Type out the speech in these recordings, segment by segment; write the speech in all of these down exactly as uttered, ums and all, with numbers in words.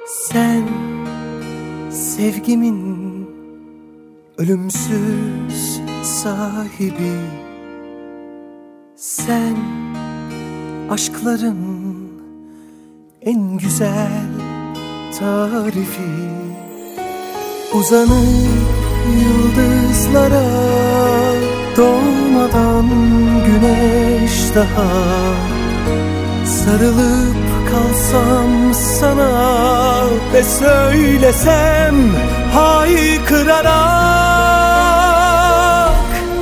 Sen sevgimin ölümsüz sahibi, sen aşkların en güzel tarifi. Uzanıp yıldızlara doğmadan güneş daha, sarılıp kalsam sana ve söylesem haykırarak,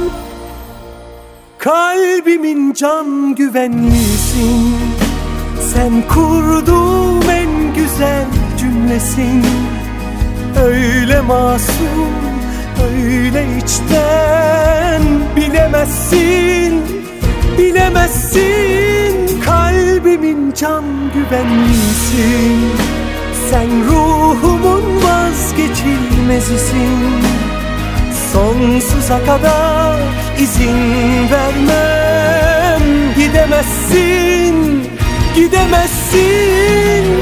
kalbimin can güvenlisin, sen kurduğum en güzel cümlesin. Öyle masum, öyle içten, bilemezsin, bilemezsin. Kalbimin can güvenlisin, sen ruhumun vazgeçilmezisin. Sonsuza kadar izin vermem, gidemezsin, gidemezsin.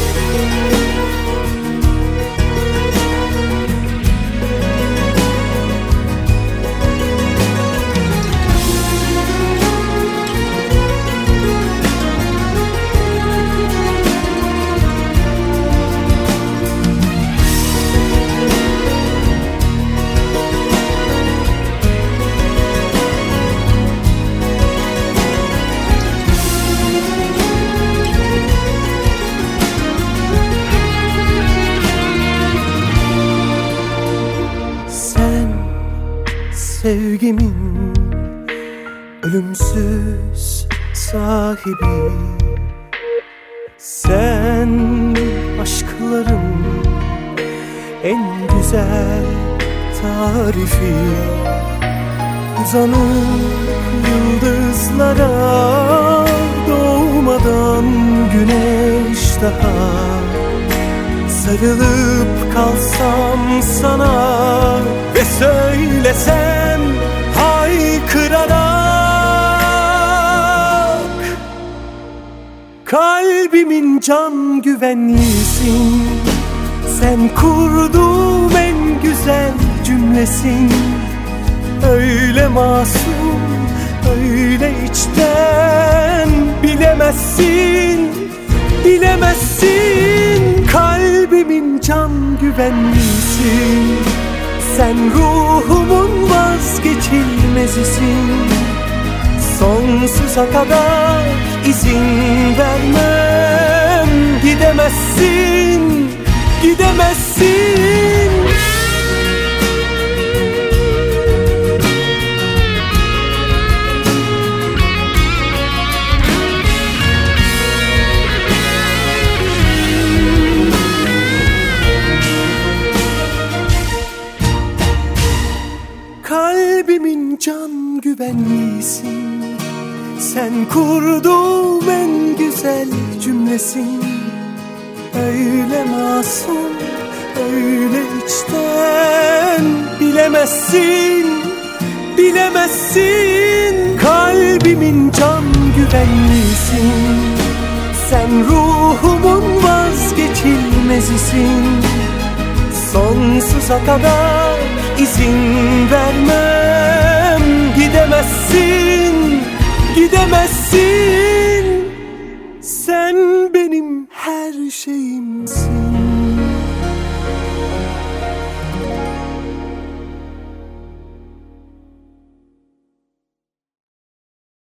Sevgimin ölümsüz sahibi, sen aşkların en güzel tarifi. Uzanıp yıldızlara doğmadan güneş daha, sarılıp kalsam sana ve söylesem haykırarak, kalbimin can güvenlisin, sen kurduğum en güzel cümlesin. Öyle masum, öyle içten, bilemezsin, bilemezsin. Kalbimin can güvenlisin, sen ruhumun vazgeçilmezisin. Sonsuza kadar izin vermem, gidemezsin, gidemezsin. Kalbimin can güvenlisin, sen kurduğum en güzel cümlesin. Öyle masum, öyle içten, bilemezsin, bilemezsin. Kalbimin can güvenlisin, sen ruhumun vazgeçilmezisin. Sonsuza kadar izin vermem, gidemezsin, gidemezsin. Sen